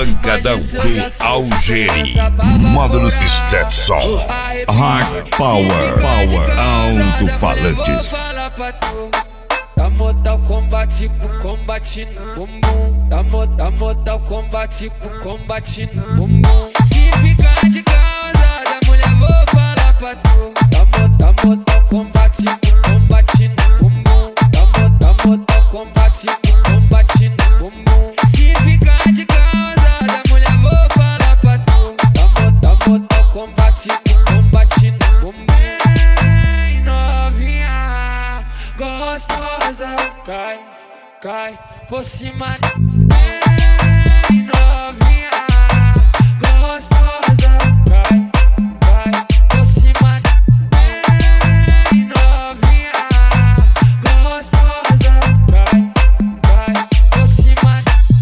Pancadão do Algeri. Módulos Stetson. Hard Power. Alto-falantes. Da modal combate com combate no bumbum. Da modal combate com combate no bumbum. Se ficar de causa da mulher vou falar pra tu. Da modal combate com combate no bumbum. Da modal combate com combate no bumbum. Se ficar de causa da mulher vou falar pra tu. Da modal combate com combate no bumbum. Ei, novinha gostosa, cai por cima. Ei, novinha gostosa, cai por cima. Ei, novinha gostosa, cai por cima.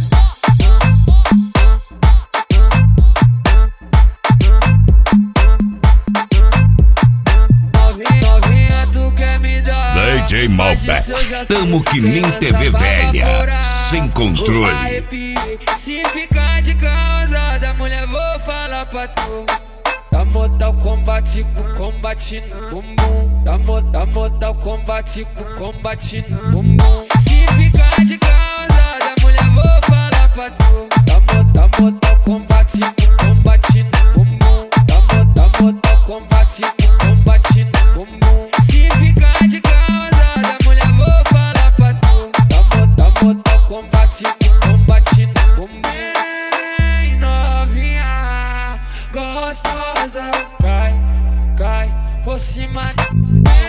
Novinha, tu quer me dar? DJ Malbec. Tamo que nem TV velha, sem controle. Se ficar de causa da mulher vou falar pra tu. Da modal combate com combate no bumbum. Da modal combate com combate no bumbum. Se ficar de causa da mulher vou falar pra tu. Da modal combate com combate no bumbum. Da modal combate com combate no bumbum. Se ficar de causa da mulher vou falar pra tu. Da modal combate com combate no bumbum. Ei, novinha gostosa, cai por cima.